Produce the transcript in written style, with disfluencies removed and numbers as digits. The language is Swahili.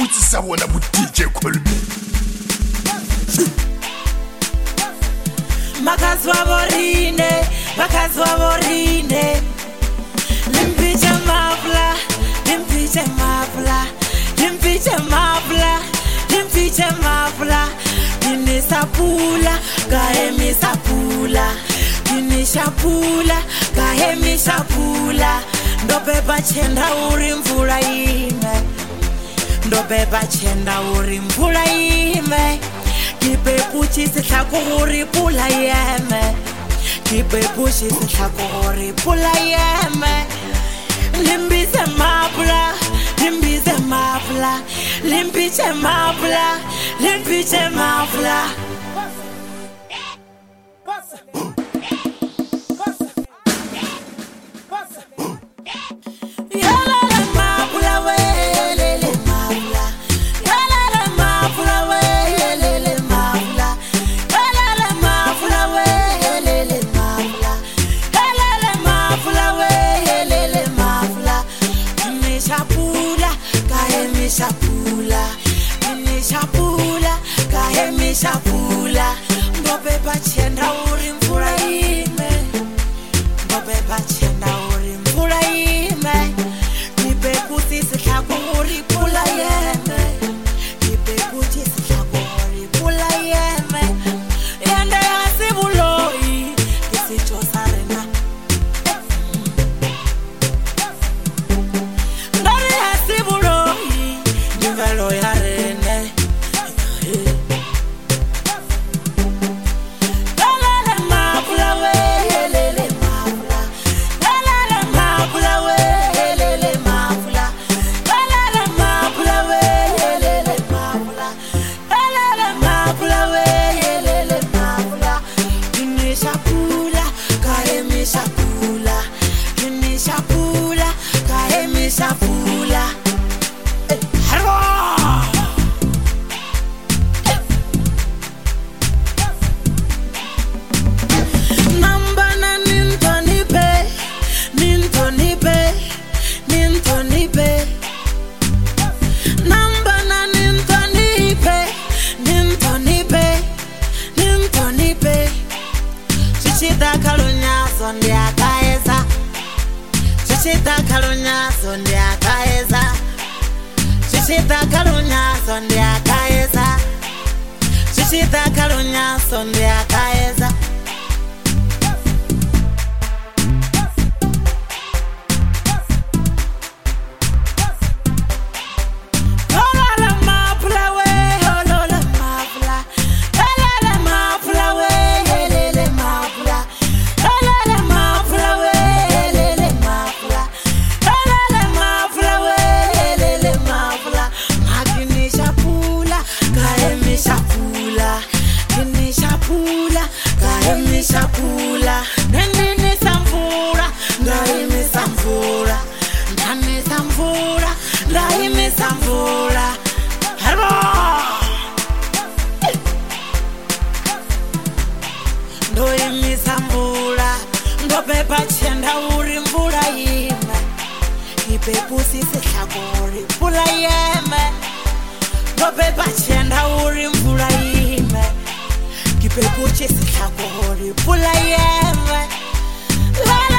butsisa bona bo DJ Colby Makazwa borine Limpiche mafla Kinisapula Kahemisapula Kinishapula Kahemisapula Ndobeba chenda uri mvula ime Ndobeba chenda uri mvula ime Kipepuchi sihlako uri pula yeme Kipepuchi sihlako uri pula yeme Limpiche mafla Limpiche mafla Shapula Ndobeba chenda uri mvula ime Ndobeba chenda uri mvula ime Kipepusi sihlako uri pula yeme Kipepusi sihlako uri pula yeme Yende hasibuloi Kisicho sarena Ndari hasibuloi Nivelo yarene Shapula Nambana nintonipe Nambana nintonipe Chichita kalunya sonde akaeza Chichita kalunya sonde akaeza Chichita kalunya sonde akaeza Chichita kalunya sonde akaeza Shapula, nene samfura, ndaime samfura, ndane samfura, ndaime samfura. Hello, ndoime samfura, ndobeba chenda uri mvula ime, kipepusi sihlako uri pula yeme, ndobeba chenda uri mvula ime. Kipepuchi sihlako uri pula yeme.